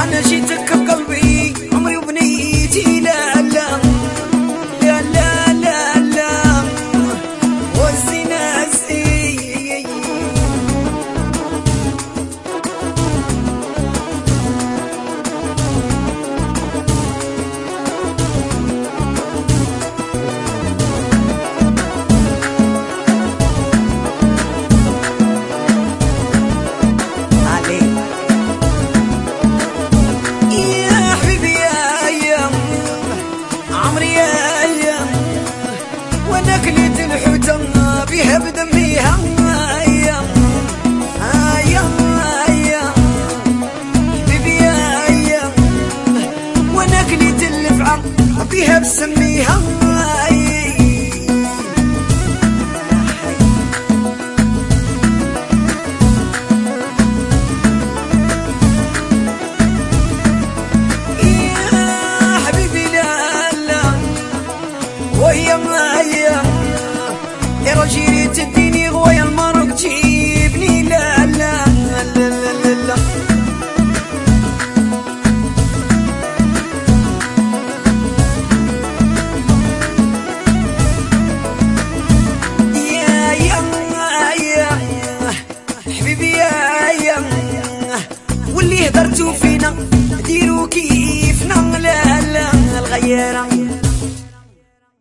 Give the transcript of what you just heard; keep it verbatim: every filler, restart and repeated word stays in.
انا جيتك بقلبي عمري وبنيتي لا لا لا لا لا لا والزنا زي كليت الحوتة بيها بدميها يا يا يا حبيبي يا يا وانا كليت اللفعة بيها بسميها يا حبيبي لا لا ويا يا يا رجيلي تديني غوايا المرق تجيبني لا لا لا لا لا, لا. يا يا يا حبيبي يا يا واللي هدرتو فينا ديرو كيفنا لا لا الغيارة